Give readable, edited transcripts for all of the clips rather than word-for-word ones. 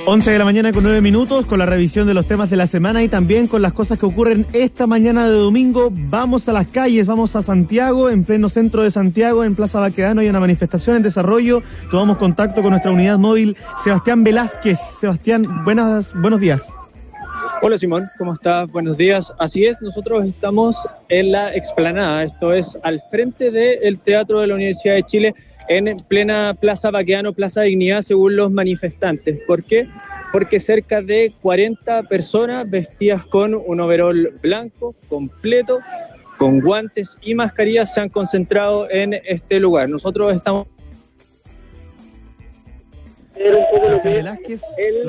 11 de la mañana con 9 minutos, con la revisión de los temas de la semana y también con las cosas que ocurren esta mañana de domingo. Vamos a las calles, vamos a Santiago, en pleno centro de Santiago, en Plaza Baquedano hay una manifestación en desarrollo. Tomamos contacto con nuestra unidad móvil, Sebastián Velázquez. Sebastián, buenos días. Hola Simón, ¿cómo estás? Buenos días. Así es, nosotros estamos en la explanada, esto es al frente del Teatro de la Universidad de Chile, en plena Plaza Baquedano, Plaza Dignidad, según los manifestantes. ¿Por qué? Porque cerca de 40 personas vestidas con un overol blanco, completo, con guantes y mascarillas se han concentrado en este lugar. Nosotros estamos... un poco lo que es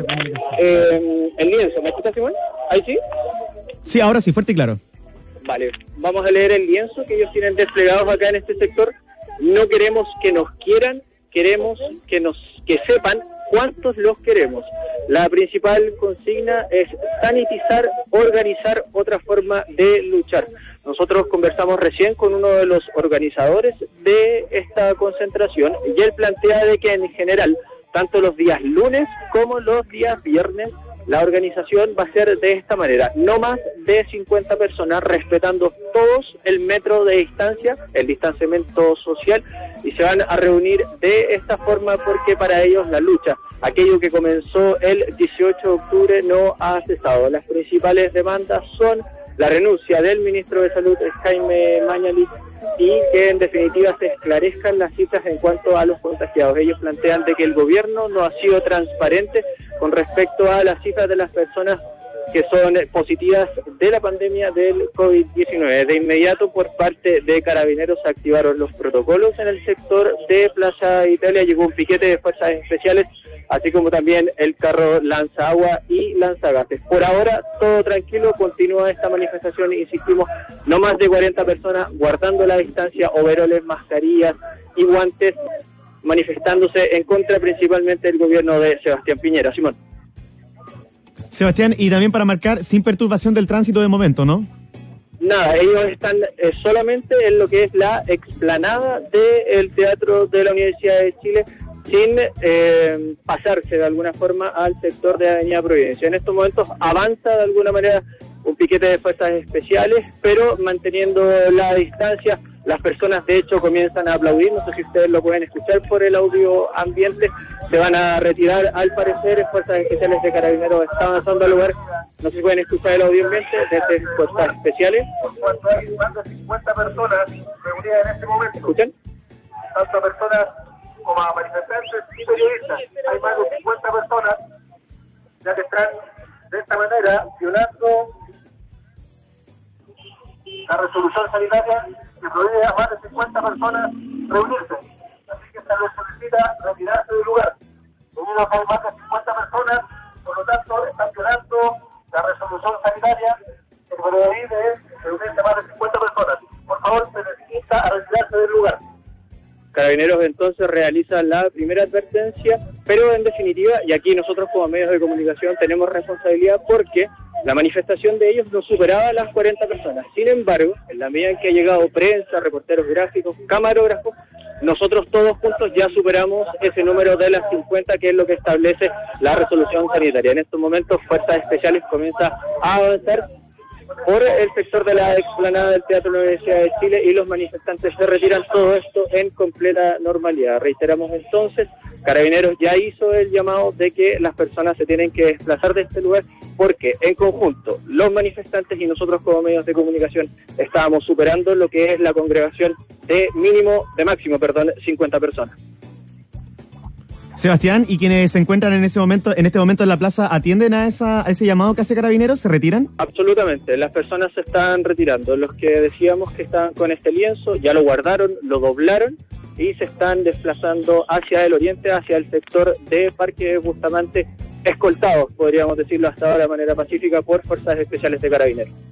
el lienzo. ¿Me escuchas, Simón? ¿Ahí sí? Sí, ahora sí, fuerte y claro. Vale, vamos a leer el lienzo que ellos tienen desplegados acá en este sector. No queremos que nos quieran, queremos que sepan cuántos los queremos. La principal consigna es sanitizar, organizar otra forma de luchar. Nosotros conversamos recién con uno de los organizadores de esta concentración y él plantea de que en general, tanto los días lunes como los días viernes, la organización va a ser de esta manera: no más de 50 personas, respetando todos el metro de distancia, el distanciamiento social, y se van a reunir de esta forma porque para ellos la lucha, aquello que comenzó el 18 de octubre, no ha cesado. Las principales demandas son la renuncia del ministro de Salud, Jaime Mañalich, y que en definitiva se esclarezcan las cifras en cuanto a los contagiados. Ellos plantean de que el gobierno no ha sido transparente con respecto a las cifras de las personas que son positivas de la pandemia del COVID-19. De inmediato, por parte de Carabineros, se activaron los protocolos en el sector de Plaza Italia. Llegó un piquete de fuerzas especiales, así como también el carro lanzaagua y lanzagases. Por ahora, todo tranquilo, continúa esta manifestación, insistimos, no más de 40 personas guardando la distancia, overoles, mascarillas y guantes, manifestándose en contra principalmente del gobierno de Sebastián Piñera. Simón. Sebastián, y también para marcar sin perturbación del tránsito de momento, ¿no? Nada, ellos están solamente en lo que es la explanada del Teatro de la Universidad de Chile, sin pasarse de alguna forma al sector de Avenida Providencia. En estos momentos avanza de alguna manera un piquete de fuerzas especiales, pero manteniendo la distancia. Las personas de hecho comienzan a aplaudir, no sé si ustedes lo pueden escuchar por el audio ambiente. Se van a retirar, al parecer, fuerzas especiales de Carabineros están avanzando al lugar. No sé si pueden escuchar el audio ambiente desde fuerzas especiales. Más de 50 personas reunidas en este momento. ¿Escuchan? Tanto personas como manifestantes y periodistas. Hay más de 50 personas ya que están de esta manera violando la resolución sanitaria que prohíbe a más de 50 personas reunirse. Así que se les solicita retirarse del lugar. Debido a que hay más de 50 personas, por lo tanto están violando la resolución sanitaria que prohíbe reunirse a más de 50 personas. Por favor, se necesita a retirarse del lugar. Carabineros entonces realiza la primera advertencia, pero en definitiva, y aquí nosotros como medios de comunicación tenemos responsabilidad porque la manifestación de ellos no superaba las 40 personas. Sin embargo, en la medida en que ha llegado prensa, reporteros gráficos, camarógrafos, nosotros todos juntos ya superamos ese número de las 50, que es lo que establece la resolución sanitaria. En estos momentos, Fuerzas Especiales comienza a avanzar por el sector de la explanada del Teatro de la Universidad de Chile y los manifestantes se retiran, todo esto en completa normalidad. Reiteramos entonces, Carabineros ya hizo el llamado de que las personas se tienen que desplazar de este lugar porque en conjunto los manifestantes y nosotros como medios de comunicación estábamos superando lo que es la congregación de máximo 50 personas. Sebastián, ¿y quienes se encuentran en este momento en la plaza atienden a ese llamado que hace Carabineros? ¿Se retiran? Absolutamente, las personas se están retirando. Los que decíamos que estaban con este lienzo ya lo guardaron, lo doblaron y se están desplazando hacia el oriente, hacia el sector de Parque Bustamante, escoltados, podríamos decirlo hasta ahora de manera pacífica, por Fuerzas Especiales de Carabineros.